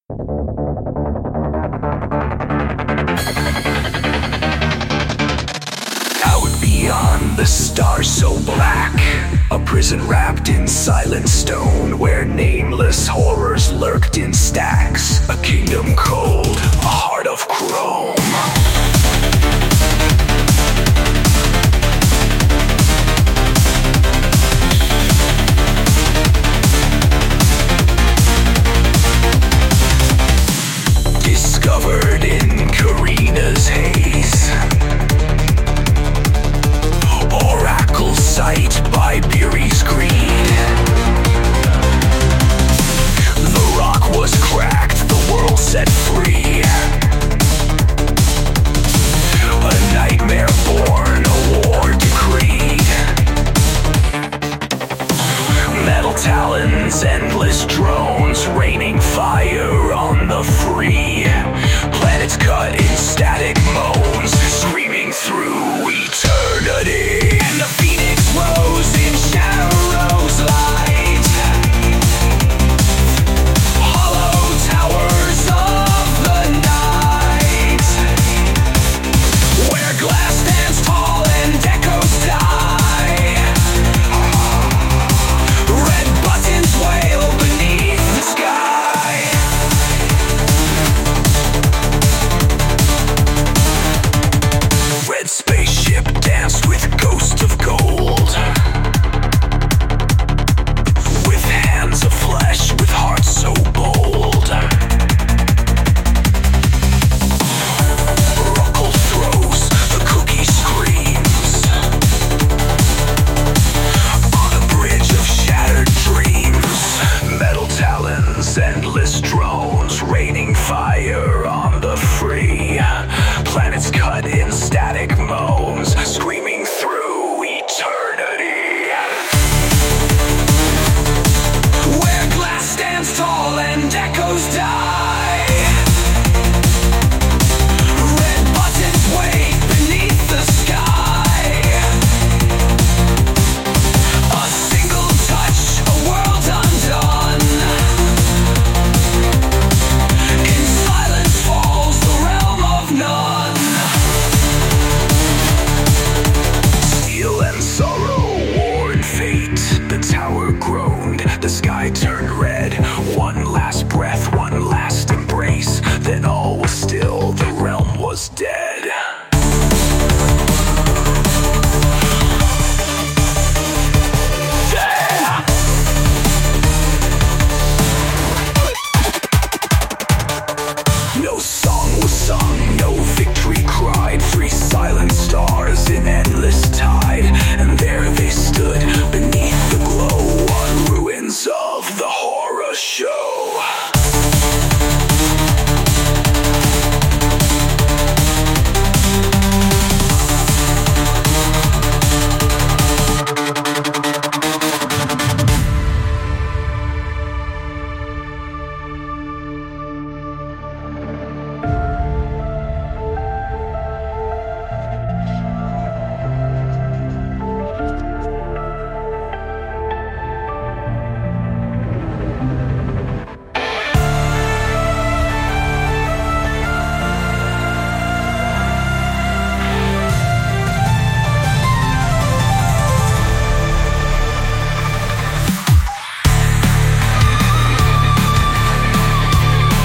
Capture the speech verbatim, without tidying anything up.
Out beyond the stars so black, a prison wrapped in silent stone, where nameless horrors lurked in stacks. A kingdom cold, a heart of chrome. Discovered in Karina's haze, oracle sight by Beery's greed. The rock was cracked, the world set free. A nightmare born, a war decreed. Metal talons, endless drones, raining fire on the free. Planets cut in static moans, screaming through eternity. And the phoenix rose in shadow's light. Hollow towers of the night, where glass stands tall and echoes die. Red buttons wail beneath the sky. Red spaceship danced with ghosts of gold, with hands of flesh, with hearts so bold. Ruckle throws, the cookie screams, on a bridge of shattered dreams. Metal talons, endless drones, raining fire on the free. Planets cut in static moans, screaming through eternity. Where glass stands tall and echoes die. Red buttons wait beneath the sky. A single touch, a world undone. In silence falls the realm of none. Steel and sorrow, war and fate. The tower groaned, the sky turned red. One last breath, one last embrace. Then all was still, the realm was dead. Yeah! No song was sung,